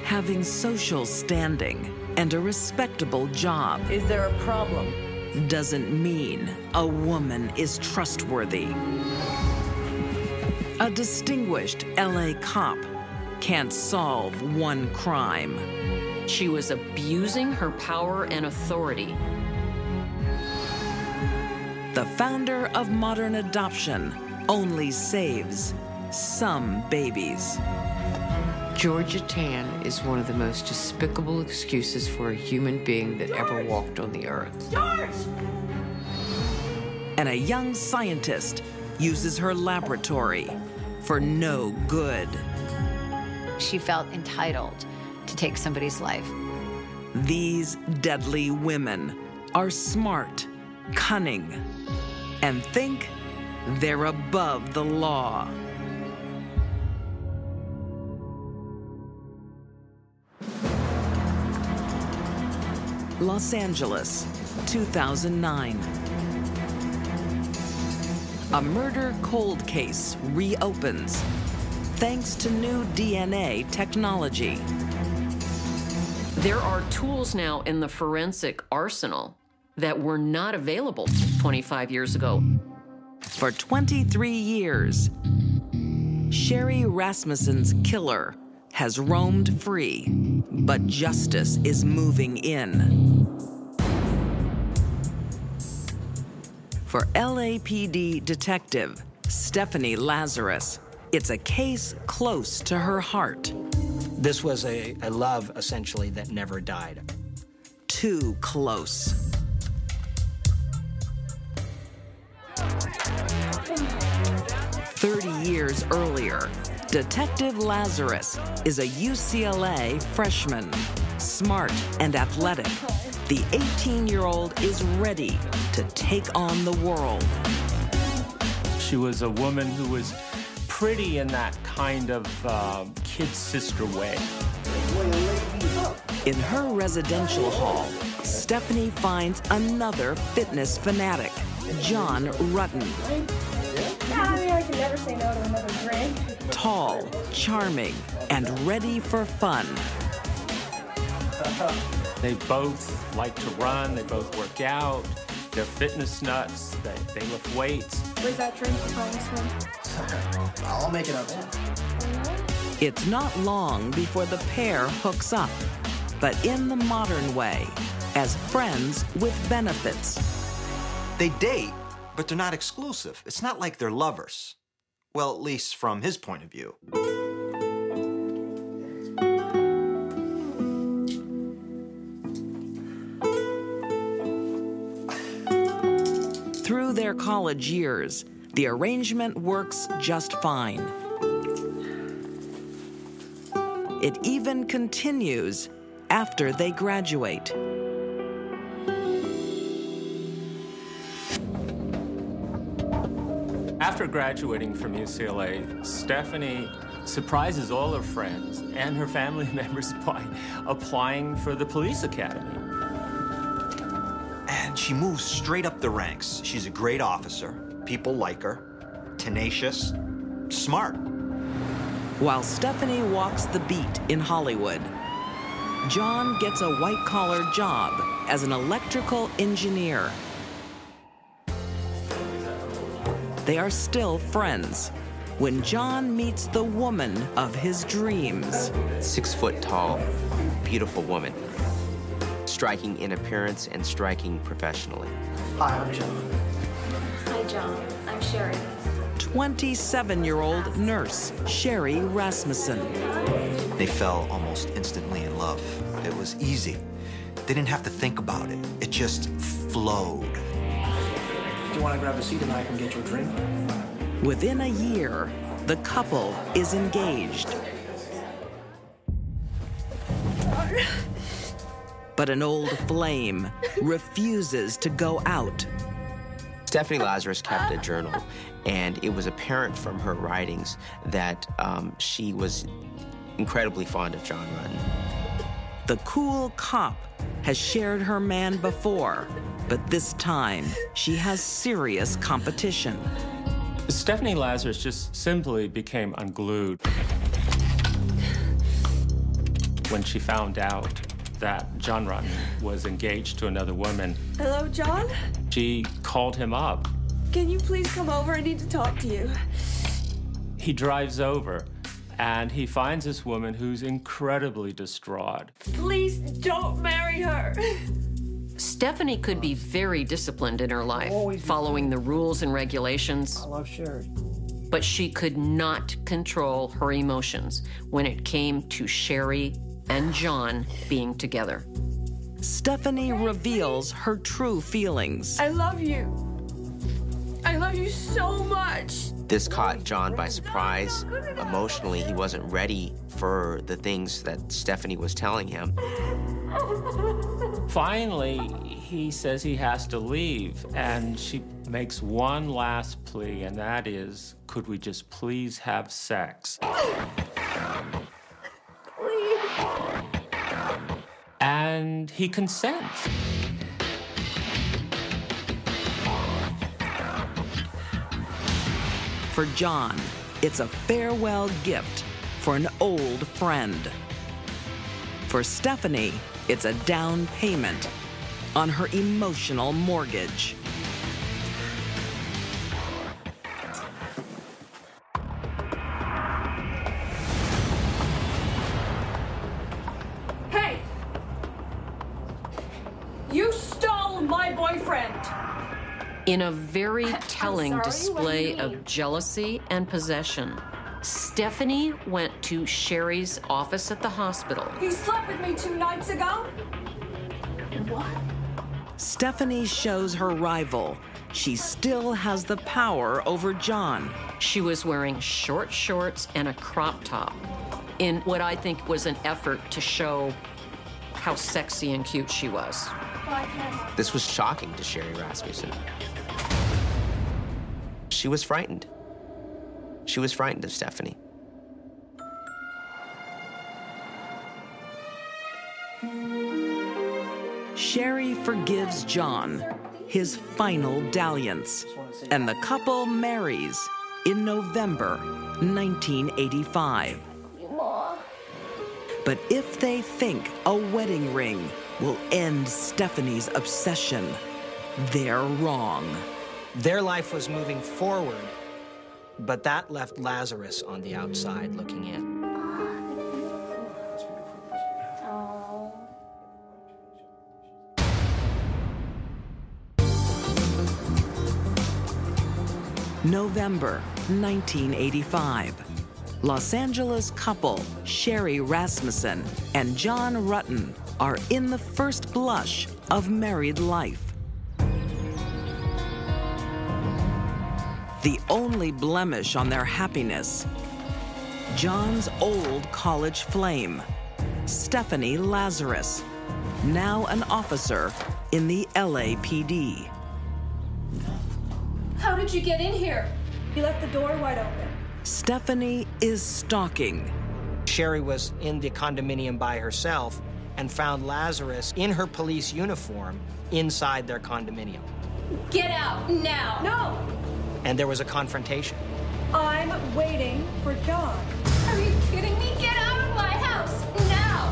having social standing and a respectable job Is there a problem? doesn't mean a woman is trustworthy. A distinguished LA cop can't solve one crime. She was abusing her power and authority. The founder of modern adoption only saves some babies. Georgia Tann is one of the most despicable excuses for a human being that ever walked on the earth. George! And a young scientist uses her laboratory for no good. She felt entitled to take somebody's life. These deadly women are smart, cunning, and think they're above the law. Los Angeles, 2009. A murder cold case reopens thanks to new DNA technology. There are tools now in the forensic arsenal that were not available 25 years ago. For 23 years, Sherry Rasmussen's killer has roamed free, but justice is moving in. For LAPD detective Stephanie Lazarus, it's a case close to her heart. This was a love, essentially, that never died. Too close. 30 years earlier, Detective Lazarus is a UCLA freshman, smart and athletic. The 18-year-old is ready to take on the world. She was a woman who was pretty in that kind of kid sister way. In her residential hall, Stephanie finds another fitness fanatic, John Rutten. I can never say no to another drink. Tall, charming, and ready for fun. They both like to run, they both work out, they're fitness nuts, they lift weights. Where's that drink, Congressman? I'll make it up. It's not long before the pair hooks up, but in the modern way, as friends with benefits. They date, but they're not exclusive. It's not like they're lovers. Well, at least from his point of view. Through their college years, the arrangement works just fine. It even continues after they graduate. After graduating from UCLA, Stephanie surprises all her friends and her family members by applying for the police academy. And she moves straight up the ranks. She's a great officer. People like her. Tenacious. Smart. While Stephanie walks the beat in Hollywood, John gets a white-collar job as an electrical engineer. They are still friends when John meets the woman of his dreams. 6 foot tall, beautiful woman. Striking in appearance and striking professionally. Hi, I'm John. Hi, John. I'm Sherry. 27-year-old nurse Sherry Rasmussen. They fell almost instantly in love. It was easy. They didn't have to think about it. It just flowed. Do you want to grab a seat and I can get you a drink? Within a year, the couple is engaged. But an old flame refuses to go out. Stephanie Lazarus kept a journal, and it was apparent from her writings that she was incredibly fond of John Rutten. The cool cop has shared her man before, but this time she has serious competition. Stephanie Lazarus just simply became unglued. When she found out that John Rutten was engaged to another woman, Hello, John? she called him up. Can you please come over? I need to talk to you. He drives over, and he finds this woman who's incredibly distraught. Please don't marry her. Stephanie could be very disciplined in her life, following the rules and regulations. I love Sherry. But she could not control her emotions when it came to Sherry and John being together. Stephanie reveals her true feelings. I love you. I love you so much. This caught John by surprise. Emotionally, he wasn't ready for the things that Stephanie was telling him. Finally, he says he has to leave, and she makes one last plea, and that is, could we just please have sex? And he consents. For John, it's a farewell gift for an old friend. For Stephanie, it's a down payment on her emotional mortgage. Hey! You stole my boyfriend! In a very telling sorry, display what do you mean? of jealousy and possession, Stephanie went to Sherry's office at the hospital. He slept with me 2 nights ago? What? Stephanie shows her rival she still has the power over John. She was wearing short shorts and a crop top in what I think was an effort to show how sexy and cute she was. This was shocking to Sherry Rasmussen. She was frightened. She was frightened of Stephanie. Sherry forgives John, his final dalliance, and the couple marries in November 1985. But if they think a wedding ring will end Stephanie's obsession, they're wrong. Their life was moving forward, but that left Lazarus on the outside looking in. November 1985. Los Angeles couple Sherry Rasmussen and John Rutten are in the first blush of married life. The only blemish on their happiness, John's old college flame, Stephanie Lazarus, now an officer in the LAPD. How did you get in here? He left the door wide open. Stephanie is stalking. Sherry was in the condominium by herself and found Lazarus in her police uniform inside their condominium. Get out now! No! And there was a confrontation. I'm waiting for John. Are you kidding me? Get out of my house now!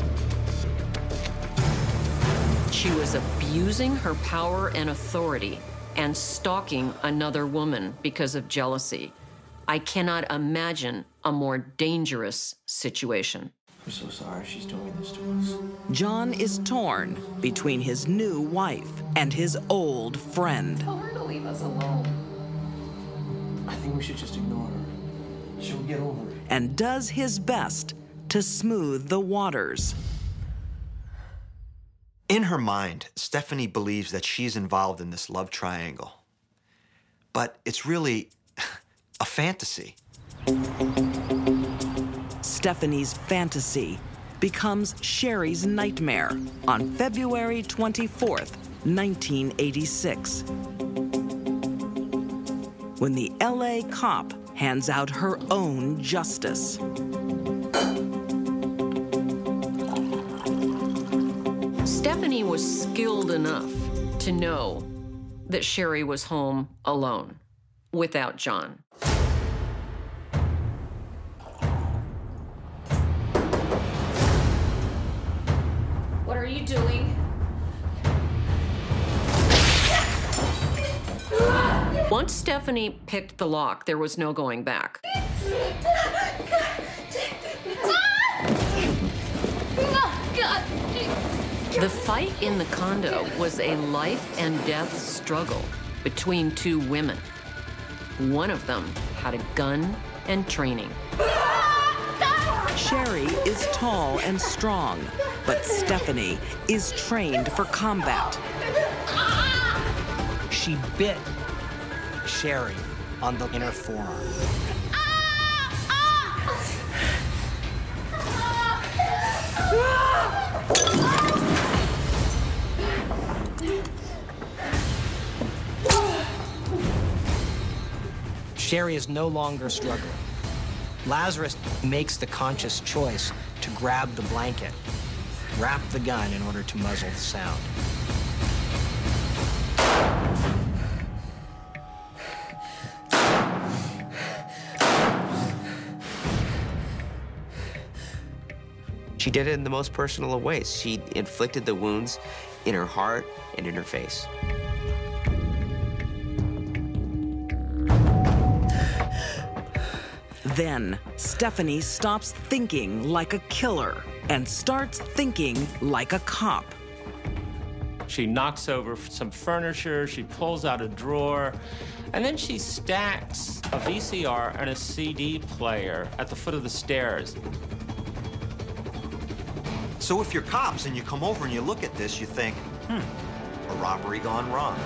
She was abusing her power and authority and stalking another woman because of jealousy. I cannot imagine a more dangerous situation. I'm so sorry she's doing this to us. John is torn between his new wife and his old friend. Tell her to leave us alone. I think we should just ignore her. She'll get over it. And does his best to smooth the waters. In her mind, Stephanie believes that she's involved in this love triangle. But it's really a fantasy. Stephanie's fantasy becomes Sherry's nightmare on February 24th, 1986. When the LA cop hands out her own justice. Stephanie was skilled enough to know that Sherry was home alone without John. you doing? Once Stephanie picked the lock, there was no going back. The fight in the condo was a life and death struggle between two women. One of them had a gun and training. Sherry is tall and strong, but Stephanie is trained for combat. She bit Sherry on the inner forearm. Sherry is no longer struggling. Lazarus makes the conscious choice to grab the blanket, wrap the gun in order to muzzle the sound. She did it in the most personal of ways. She inflicted the wounds in her heart and in her face. Then, Stephanie stops thinking like a killer and starts thinking like a cop. She knocks over some furniture, she pulls out a drawer, and then she stacks a VCR and a CD player at the foot of the stairs. So if you're cops and you come over and you look at this, you think, a robbery gone wrong.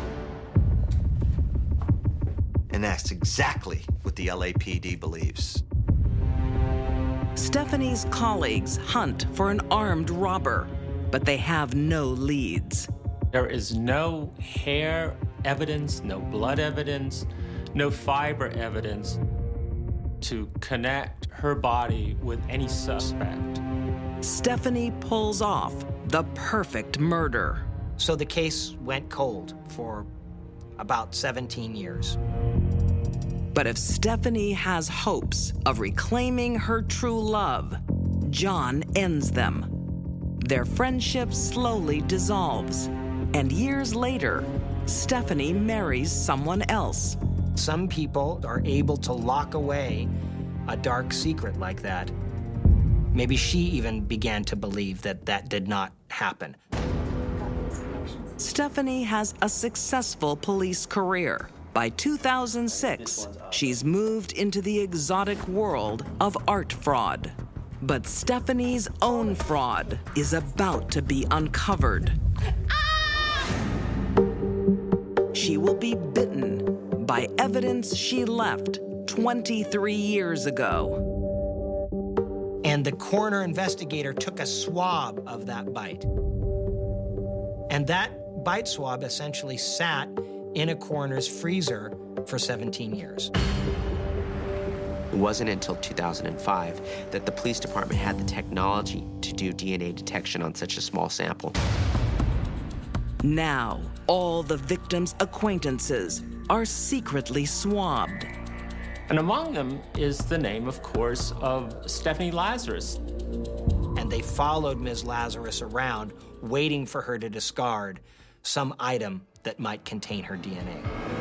And that's exactly what the LAPD believes. Stephanie's colleagues hunt for an armed robber, but they have no leads. There is no hair evidence, no blood evidence, no fiber evidence to connect her body with any suspect. Stephanie pulls off the perfect murder. So the case went cold for about 17 years. But if Stephanie has hopes of reclaiming her true love, John ends them. Their friendship slowly dissolves, and years later, Stephanie marries someone else. Some people are able to lock away a dark secret like that. Maybe she even began to believe that that did not happen. Stephanie has a successful police career. By 2006, she's moved into the exotic world of art fraud. But Stephanie's own fraud is about to be uncovered. She will be bitten by evidence she left 23 years ago. And the coroner investigator took a swab of that bite. And that bite swab essentially sat in a coroner's freezer for 17 years. It wasn't until 2005 that the police department had the technology to do DNA detection on such a small sample. Now, all the victim's acquaintances are secretly swabbed. And among them is the name, of course, of Stephanie Lazarus. And they followed Ms. Lazarus around, waiting for her to discard some item that might contain her DNA.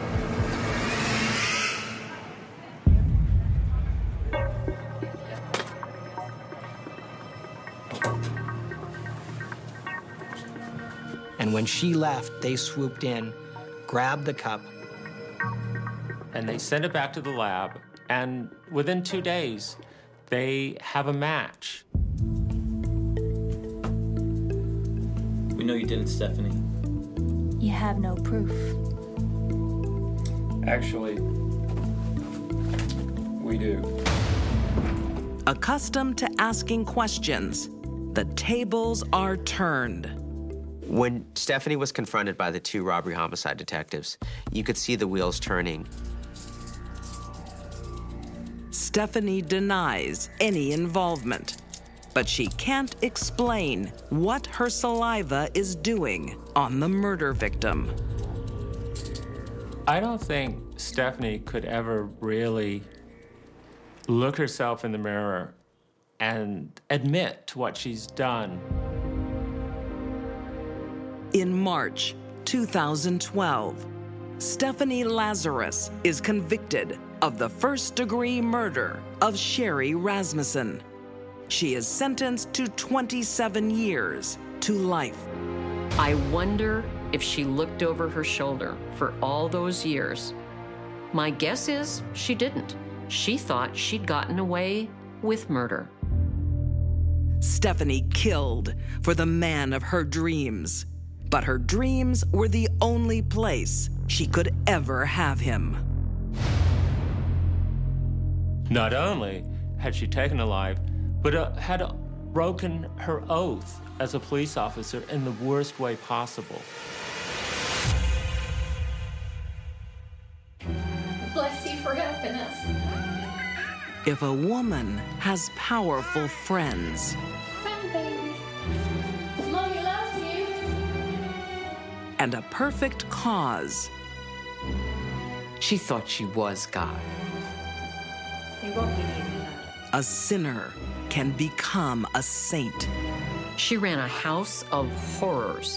And when she left, they swooped in, grabbed the cup, and they send it back to the lab, and within 2 days, they have a match. We know you didn't, Stephanie. You have no proof. Actually, we do. Accustomed to asking questions, the tables are turned. When Stephanie was confronted by the two robbery homicide detectives, you could see the wheels turning. Stephanie denies any involvement, but she can't explain what her saliva is doing on the murder victim. I don't think Stephanie could ever really look herself in the mirror and admit to what she's done. In March 2012, Stephanie Lazarus is convicted of the first-degree murder of Sherry Rasmussen. She is sentenced to 27 years to life. I wonder if she looked over her shoulder for all those years. My guess is she didn't. She thought she'd gotten away with murder. Stephanie killed for the man of her dreams, but her dreams were the only place she could ever have him. Not only had she taken a life, but had broken her oath as a police officer in the worst way possible. Bless you for helping us. If a woman has powerful friends Come, baby. Mommy loves you. and a perfect cause, She thought she was God. They won't be needing that. a sinner can become a saint. She ran a house of horrors.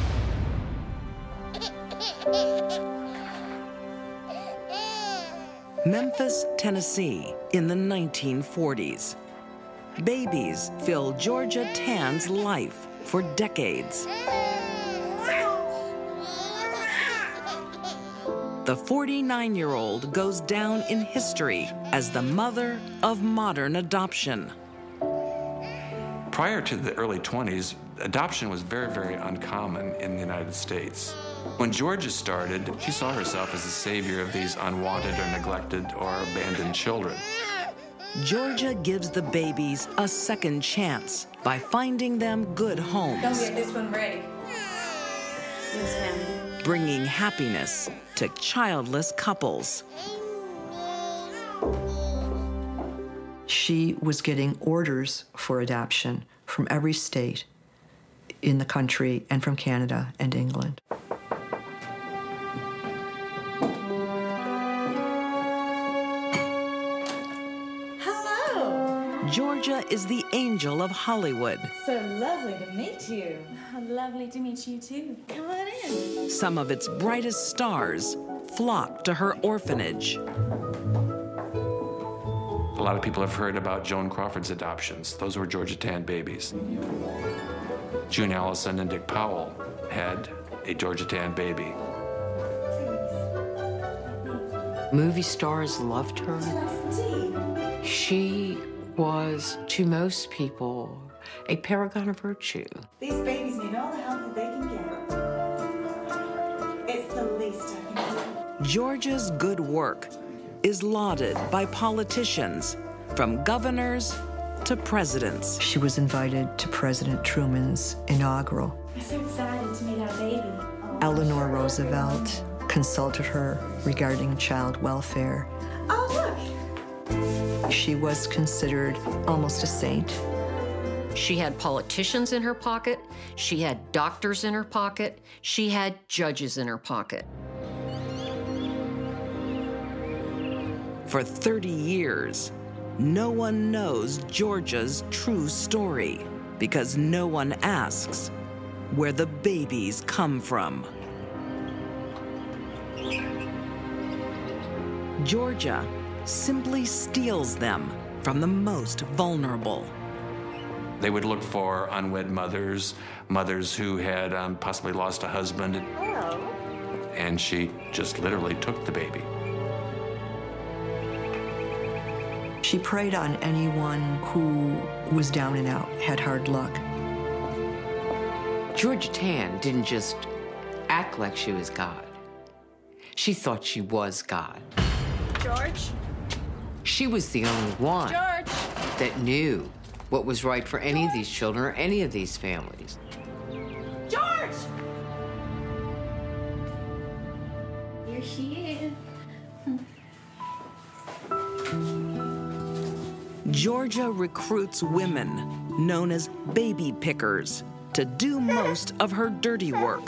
Memphis, Tennessee, in the 1940s. Babies filled Georgia Tann's life for decades. The 49-year-old goes down in history as the mother of modern adoption. Prior to the early 20s, adoption was very, very uncommon in the United States. When Georgia started, she saw herself as the savior of these unwanted or neglected or abandoned children. Georgia gives the babies a second chance by finding them good Don't homes, get this one ready. Yes, ma'am. bringing happiness to childless couples. She was getting orders for adoption from every state in the country and from Canada and England. Hello. Georgia is the angel of Hollywood. So lovely to meet you. Lovely to meet you too. Come on in. Some of its brightest stars flock to her orphanage. A lot of people have heard about Joan Crawford's adoptions. Those were Georgia Tann babies. June Allison and Dick Powell had a Georgia Tann baby. Movie stars loved her. She was, to most people, a paragon of virtue. These babies need all the help that they can get. It's the least I can do. Georgia's good work is lauded by politicians, from governors to presidents. She was invited to President Truman's inaugural. I'm so excited to meet our baby. Eleanor Roosevelt consulted her regarding child welfare. Oh, look. She was considered almost a saint. She had politicians in her pocket. She had doctors in her pocket. She had judges in her pocket. For 30 years, no one knows Georgia's true story because no one asks where the babies come from. Georgia simply steals them from the most vulnerable. They would look for unwed mothers, mothers who had possibly lost a husband, and she just literally took the baby. She preyed on anyone who was down and out, had hard luck. Georgia Tann didn't just act like she was God. She thought she was God. George? She was the only one George! that knew what was right for any of these children or any of these families. George! Here she is. Georgia recruits women known as baby pickers to do most of her dirty work.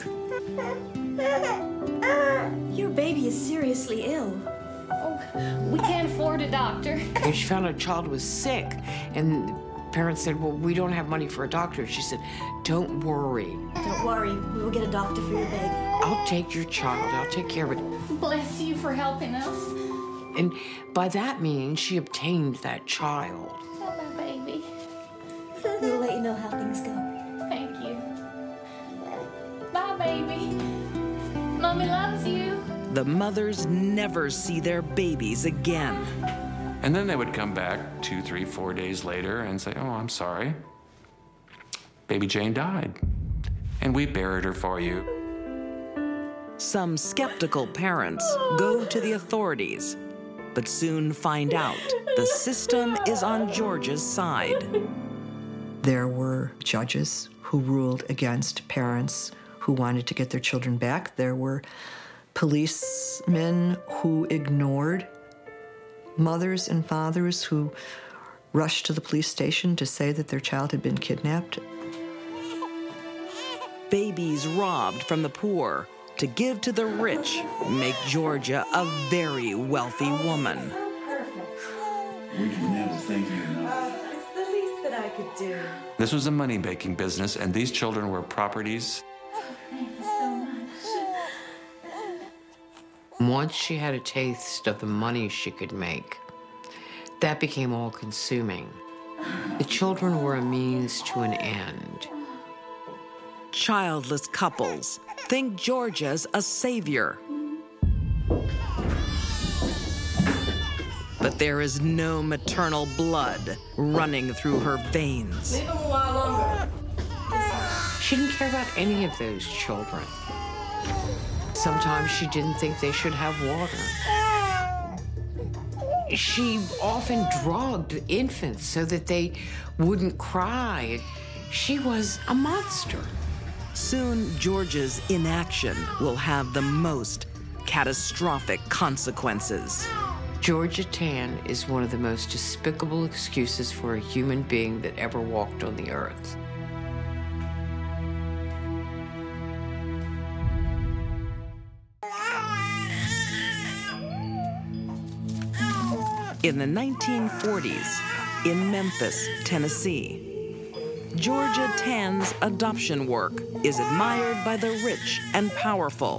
Your baby is seriously ill. Oh, we can't afford a doctor. And she found her child was sick, and parents said, well, we don't have money for a doctor. She said, don't worry. Don't worry, we will get a doctor for your baby. I'll take your child. I'll take care of it. Bless you for helping us. And by that means, she obtained that child. Oh, my baby. We'll let you know how things go. Thank you. Bye, baby. Mommy loves you. The mothers never see their babies again. And then they would come back 2, 3, 4 days later and say, oh, I'm sorry. Baby Jane died. And we buried her for you. Some skeptical parents go to the authorities, but soon find out the system is on Georgia's side. There were judges who ruled against parents who wanted to get their children back. There were policemen who ignored mothers and fathers who rushed to the police station to say that their child had been kidnapped. Babies robbed from the poor to give to the rich make Georgia a very wealthy woman. We can never thank you enough. It's the least that I could do. This was a money-making business, and these children were properties. Thank you so much. Once she had a taste of the money she could make, that became all-consuming. The children were a means to an end. Childless couples think Georgia's a savior. But there is no maternal blood running through her veins. Leave them a while longer. She didn't care about any of those children. Sometimes she didn't think they should have water. She often drugged infants so that they wouldn't cry. She was a monster. Soon, Georgia's inaction will have the most catastrophic consequences. Georgia Tann is one of the most despicable excuses for a human being that ever walked on the earth. In the 1940s, in Memphis, Tennessee, Georgia Tann's adoption work is admired by the rich and powerful.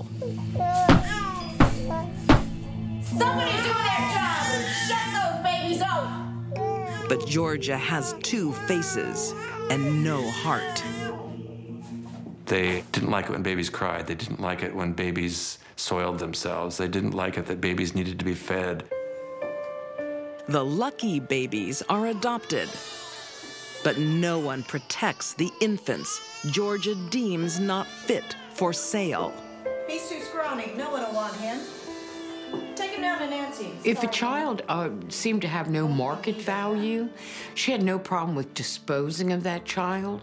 Somebody do their job and shut those babies off. But Georgia has two faces and no heart. They didn't like it when babies cried. They didn't like it when babies soiled themselves. They didn't like it that babies needed to be fed. The lucky babies are adopted, but no one protects the infants Georgia deems not fit for sale. He's too scrawny. No one will want him. Take him down to Nancy's. If a child seemed to have no market value, she had no problem with disposing of that child.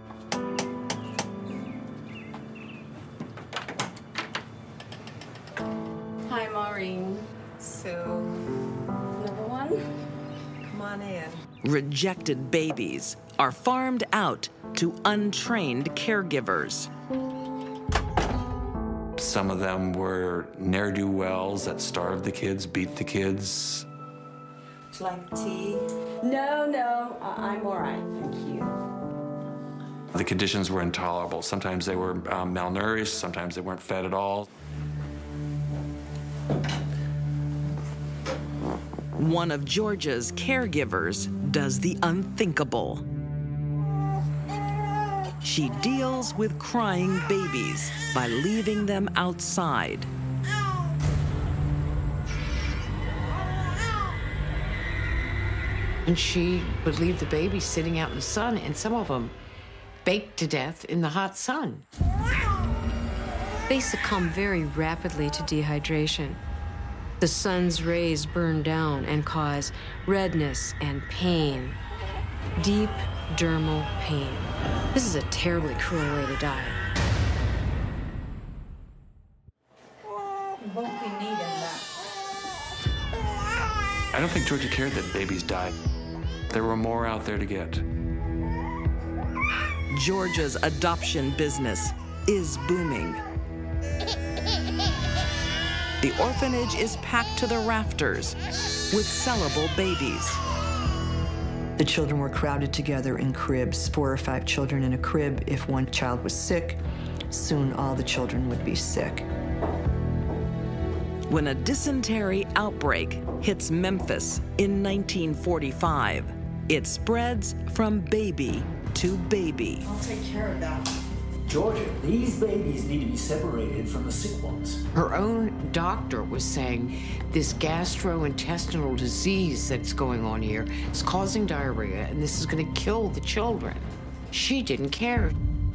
Hi, Maureen. So, number one? Come on in. Rejected babies are farmed out to untrained caregivers. Some of them were ne'er-do-wells that starved the kids, beat the kids. Would you like tea? No, I'm all right, thank you. The conditions were intolerable. Sometimes they were malnourished, sometimes they weren't fed at all. One of Georgia's caregivers does the unthinkable. She deals with crying babies by leaving them outside. And she would leave the babies sitting out in the sun, and some of them baked to death in the hot sun. They succumb very rapidly to dehydration. The sun's rays burn down and cause redness and pain, deep dermal pain. This is a terribly cruel way to die. You won't be needing that. I don't think Georgia cared that babies died. There were more out there to get. Georgia's adoption business is booming. The orphanage is packed to the rafters with sellable babies. The children were crowded together in cribs, 4 or 5 children in a crib. If one child was sick, soon all the children would be sick. When a dysentery outbreak hits Memphis in 1945, it spreads from baby to baby. I'll take care of that. Georgia, these babies need to be separated from the sick ones. Her own doctor was saying this gastrointestinal disease that's going on here is causing diarrhea, and this is going to kill the children. She didn't care.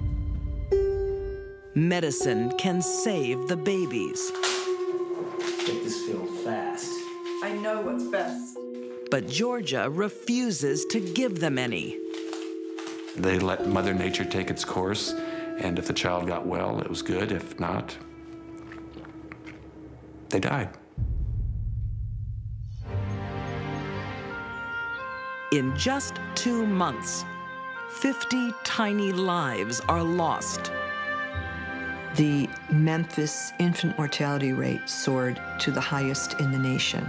Medicine can save the babies. Make this feel fast. I know what's best. But Georgia refuses to give them any. They let Mother Nature take its course, and if the child got well, it was good. If not, they died. In just 2 months, 50 tiny lives are lost. The Memphis infant mortality rate soared to the highest in the nation.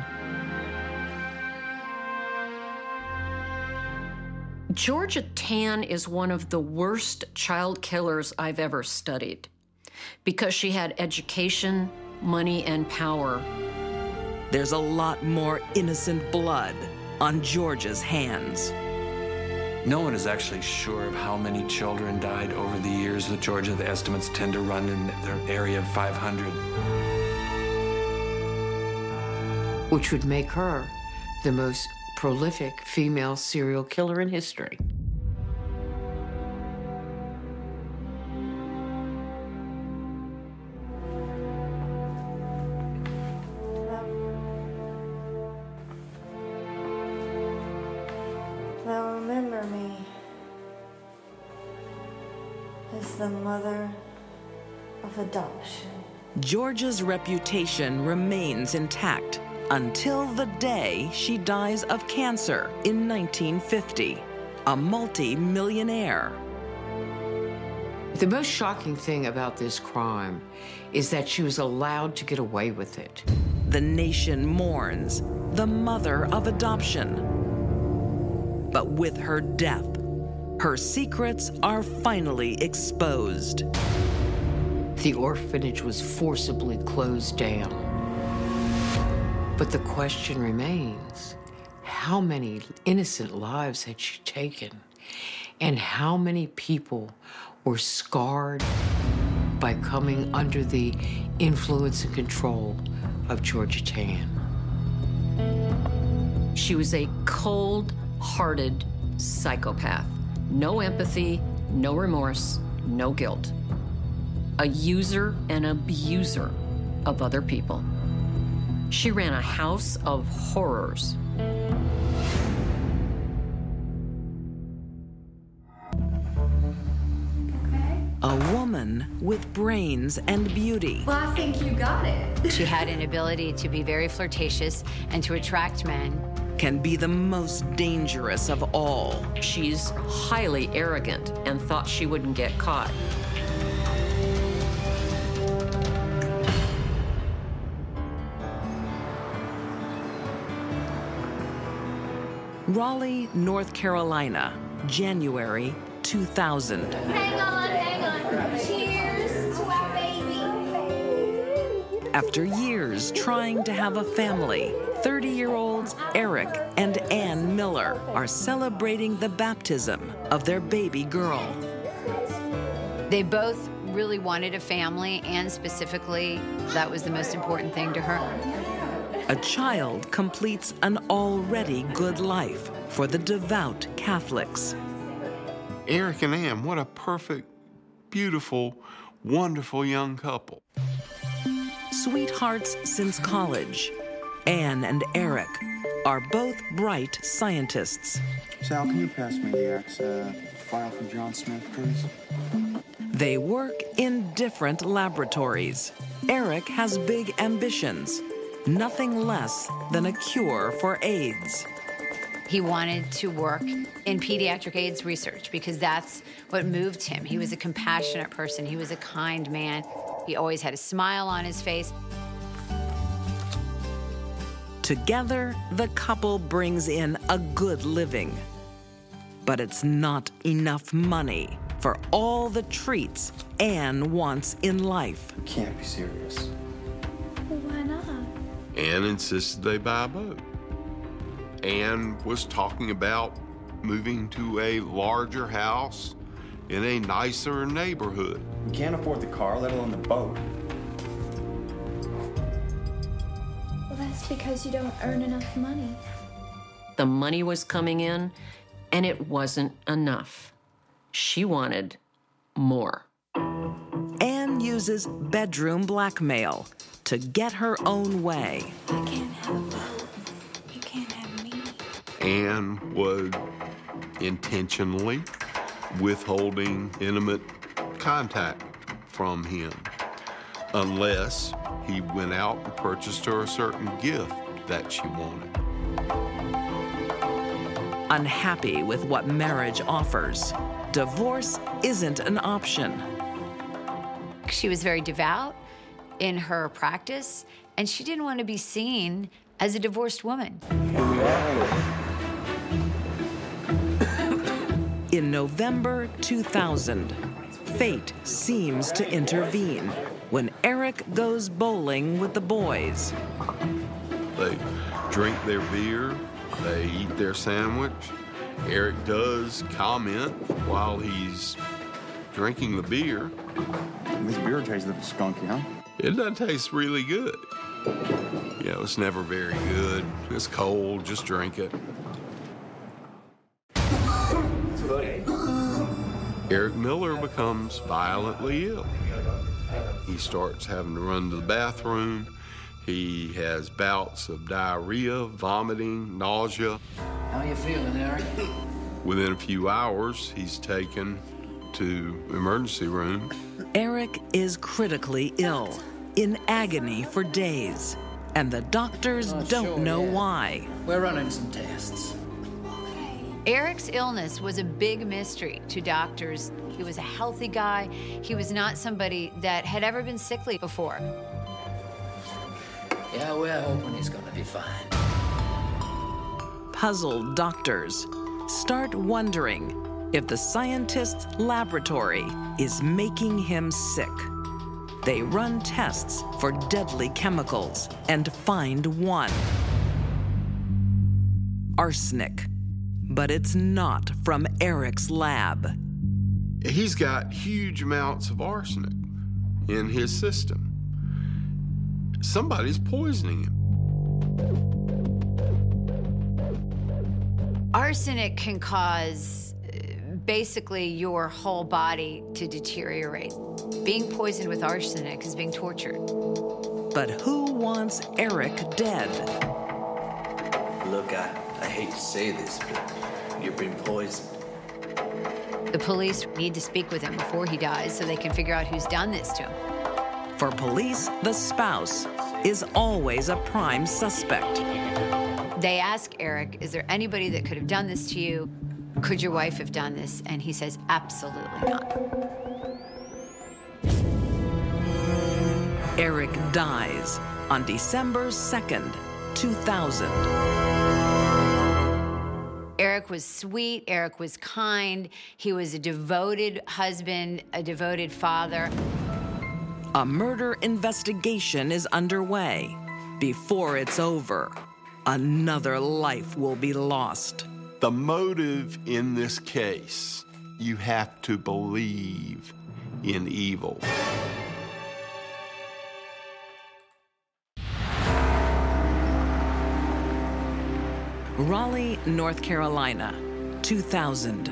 Georgia Tann is one of the worst child killers I've ever studied because she had education, money, and power. There's a lot more innocent blood on Georgia's hands. No one is actually sure of how many children died over the years with Georgia. The estimates tend to run in the area of 500. Which would make her the most prolific female serial killer in history. Now remember me as the mother of adoption. Georgia's reputation remains intact until the day she dies of cancer in 1950, a multi-millionaire. The most shocking thing about this crime is that she was allowed to get away with it. The nation mourns the mother of adoption. But with her death, her secrets are finally exposed. The orphanage was forcibly closed down. But the question remains, how many innocent lives had she taken? And how many people were scarred by coming under the influence and control of Georgia Tann? She was a cold-hearted psychopath. No empathy, no remorse, no guilt. A user and abuser of other people. She ran a house of horrors. A woman with brains and beauty. Well, I think you got it. She had an ability to be very flirtatious and to attract men. Can be the most dangerous of all. She's highly arrogant and thought she wouldn't get caught. Raleigh, North Carolina, January 2000. Hang on. Cheers to our baby. After years trying to have a family, 30-year-olds Eric and Ann Miller are celebrating the baptism of their baby girl. They both really wanted a family, and specifically, that was the most important thing to her. A child completes an already good life for the devout Catholics. Eric and Ann, what a perfect, beautiful, wonderful young couple. Sweethearts since college, Ann and Eric are both bright scientists. Sal, can you pass me the axe file from John Smith, please? They work in different laboratories. Eric has big ambitions. Nothing less than a cure for AIDS. He wanted to work in pediatric AIDS research because that's what moved him. He was a compassionate person. He was a kind man. He always had a smile on his face. Together, the couple brings in a good living. But it's not enough money for all the treats Anne wants in life. You can't be serious. Why not? Anne insisted they buy a boat. Anne was talking about moving to a larger house in a nicer neighborhood. You can't afford the car, let alone the boat. Well, that's because you don't earn enough money. The money was coming in, and it wasn't enough. She wanted more. Anne uses bedroom blackmail to get her own way. I can't have a boat. You can't have me. Anne was intentionally withholding intimate contact from him unless he went out and purchased her a certain gift that she wanted. Unhappy with what marriage offers, divorce isn't an option. She was very devout in her practice, and she didn't want to be seen as a divorced woman. In November 2000, fate seems to intervene when Eric goes bowling with the boys. They drink their beer, they eat their sandwich. Eric does comment while he's drinking the beer. This beer tastes a little skunky, huh? It does taste really good. Yeah, it's never very good. It's cold, just drink it. Eric Miller becomes violently ill. He starts having to run to the bathroom. He has bouts of diarrhea, vomiting, nausea. How you feeling, Eric? Within a few hours, he's taken to the emergency room. Eric is critically ill, in agony for days, and the doctors don't know why. We're running some tests. Eric's illness was a big mystery to doctors. He was a healthy guy. He was not somebody that had ever been sickly before. Yeah, we're hoping he's gonna be fine. Puzzled doctors start wondering if the scientist's laboratory is making him sick. They run tests for deadly chemicals and find one: arsenic. But it's not from Eric's lab. He's got huge amounts of arsenic in his system. Somebody's poisoning him. Arsenic can cause basically your whole body to deteriorate. Being poisoned with arsenic is being tortured. But who wants Eric dead? Look, I hate to say this, but you're being poisoned. The police need to speak with him before he dies so they can figure out who's done this to him. For police, the spouse is always a prime suspect. They ask Eric, is there anybody that could have done this to you? Could your wife have done this? And he says, absolutely not. Eric dies on December 2nd, 2000. Eric was sweet, Eric was kind, he was a devoted husband, a devoted father. A murder investigation is underway. Before it's over, another life will be lost. The motive in this case, you have to believe in evil. Raleigh, North Carolina, 2000.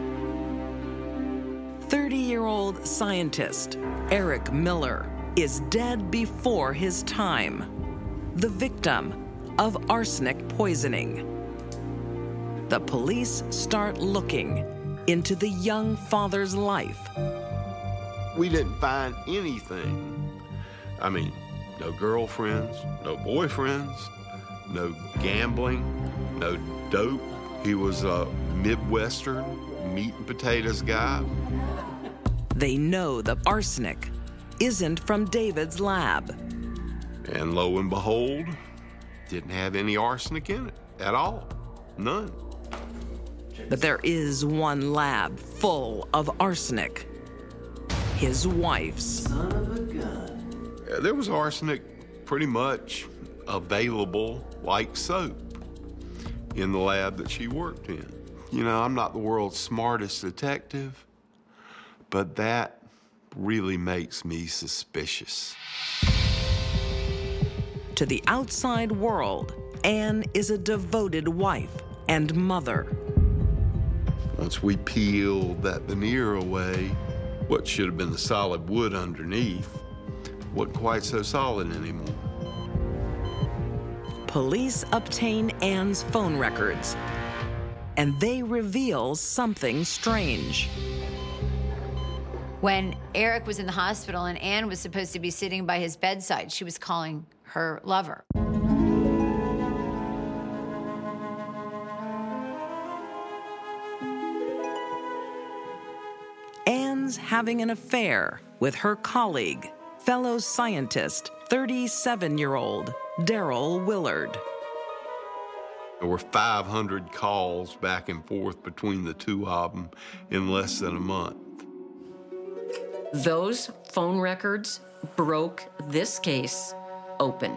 30-year-old scientist Eric Miller is dead before his time, the victim of arsenic poisoning. The police start looking into the young father's life. We didn't find anything. I mean, no girlfriends, no boyfriends, no gambling, no dope. He was a Midwestern meat and potatoes guy. They know the arsenic isn't from David's lab. And lo and behold, didn't have any arsenic in it at all. None. But there is one lab full of arsenic. His wife's. Son of a gun. Yeah, there was arsenic pretty much available like soap in the lab that she worked in. You know, I'm not the world's smartest detective, but that really makes me suspicious. To the outside world, Anne is a devoted wife and mother. Once we peeled that veneer away, what should have been the solid wood underneath wasn't quite so solid anymore. Police obtain Anne's phone records, and they reveal something strange. When Eric was in the hospital and Anne was supposed to be sitting by his bedside, she was calling her lover. Anne's having an affair with her colleague, fellow scientist, 37-year-old Daryl Willard. There were 500 calls back and forth between the two of them in less than a month. Those phone records broke this case open.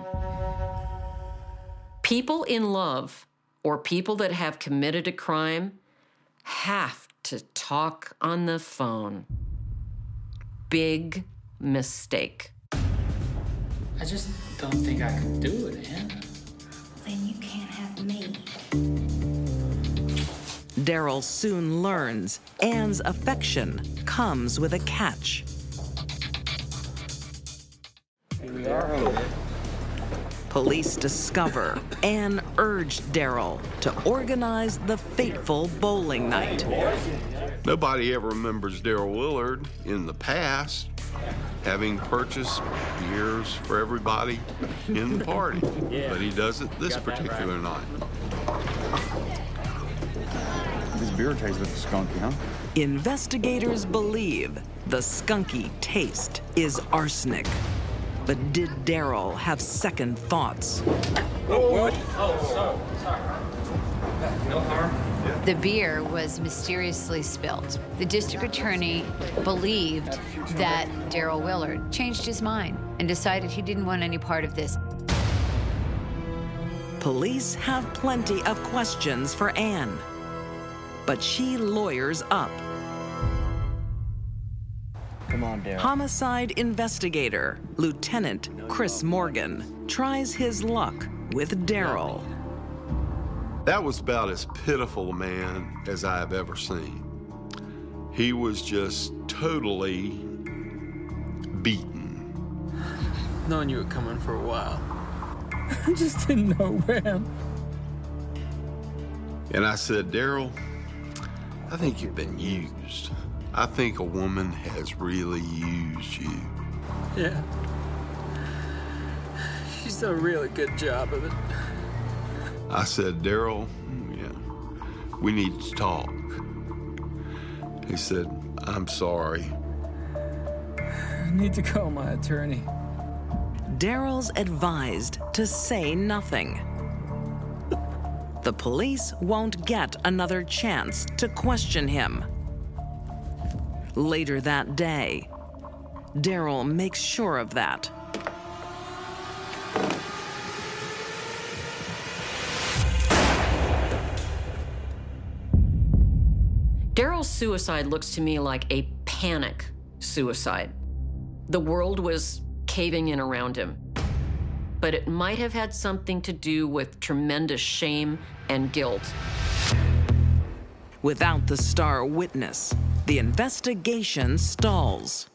People in love or people that have committed a crime have to talk on the phone. Big mistake. I just don't think I could do it, Anne. Then you can't have me. Daryl soon learns Anne's affection comes with a catch. Here we are. Police discover Anne urged Daryl to organize the fateful bowling night. Nobody ever remembers Daryl Willard in the past having purchased beers for everybody in the party, but he does it this particular night. This beer tastes a bit skunky, huh? Investigators believe the skunky taste is arsenic. But did Daryl have second thoughts? Sorry. No harm. The beer was mysteriously spilled. The district attorney believed that Daryl Willard changed his mind and decided he didn't want any part of this. Police have plenty of questions for Anne, but she lawyers up. Come on, Daryl. Homicide investigator Lieutenant Chris Morgan tries his luck with Daryl. That was about as pitiful a man as I have ever seen. He was just totally beaten. Known you were coming for a while. I just didn't know when. And I said, Daryl, I think you've been used. I think a woman has really used you. Yeah. She's done a really good job of it. I said, Daryl, yeah, we need to talk. He said, I'm sorry. I need to call my attorney. Daryl's advised to say nothing. The police won't get another chance to question him. Later that day, Daryl makes sure of that. Daryl's suicide looks to me like a panic suicide. The world was caving in around him, but it might have had something to do with tremendous shame and guilt. Without the star witness, the investigation stalls.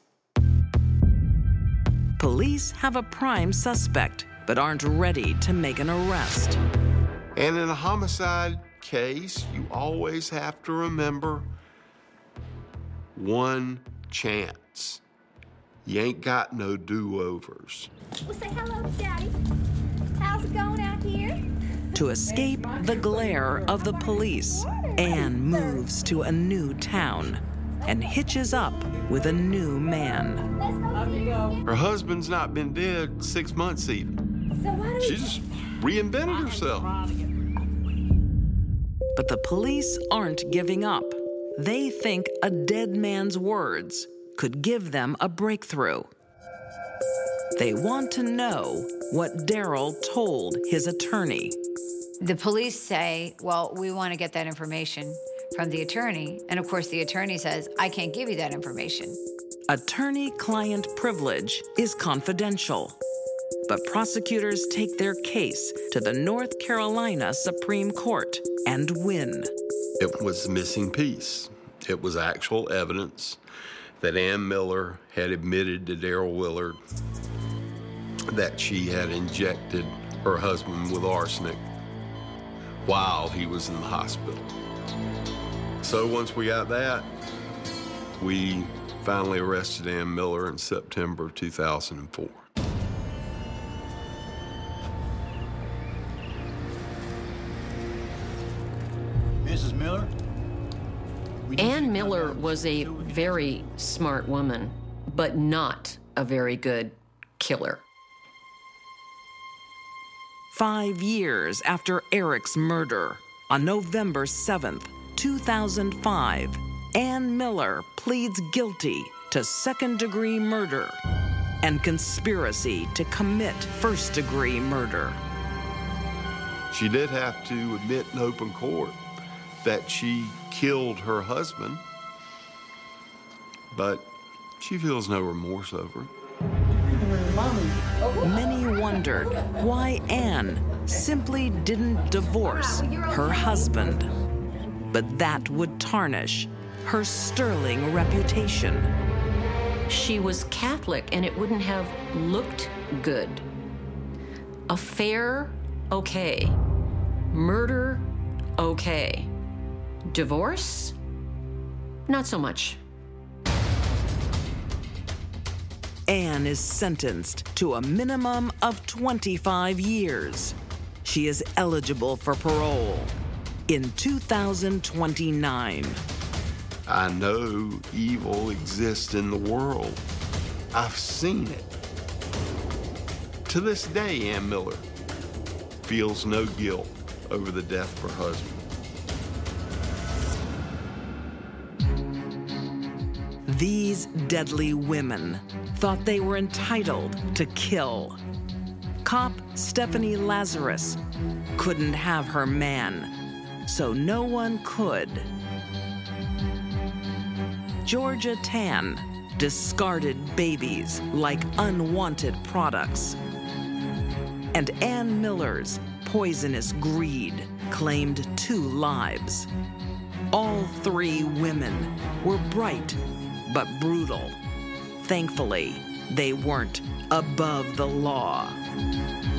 Police have a prime suspect, but aren't ready to make an arrest. And in a homicide case, you always have to remember one chance. You ain't got no do-overs. Well, say hello, Daddy. How's it going out here? To escape the glare of the police, Anne moves to a new town and hitches up with a new man. Her husband's not been dead 6 months even. So why do She just reinvented herself. But the police aren't giving up. They think a dead man's words could give them a breakthrough. They want to know what Daryl told his attorney. The police say, well, we want to get that information from the attorney. And of course, the attorney says, I can't give you that information. Attorney-client privilege is confidential. But prosecutors take their case to the North Carolina Supreme Court and win. It was the missing piece. It was actual evidence that Ann Miller had admitted to Daryl Willard that she had injected her husband with arsenic while he was in the hospital. So once we got that, we finally arrested Ann Miller in September of 2004. Mrs. Miller? Ann Miller was a very smart woman, but not a very good killer. 5 years after Eric's murder, on November 7th, 2005, Ann Miller pleads guilty to second-degree murder and conspiracy to commit first-degree murder. She did have to admit in open court that she killed her husband, but she feels no remorse over it. Many wondered why Ann simply didn't divorce her husband, but that would tarnish her sterling reputation. She was Catholic, and it wouldn't have looked good. Affair, okay. Murder, okay. Divorce? Not so much. Ann is sentenced to a minimum of 25 years. She is eligible for parole in 2029. I know evil exists in the world. I've seen it. To this day, Ann Miller feels no guilt over the death of her husband. These deadly women thought they were entitled to kill. Cop Stephanie Lazarus couldn't have her man, so no one could. Georgia Tann discarded babies like unwanted products. And Ann Miller's poisonous greed claimed 2 lives. All 3 women were bright but brutal. Thankfully, they weren't above the law.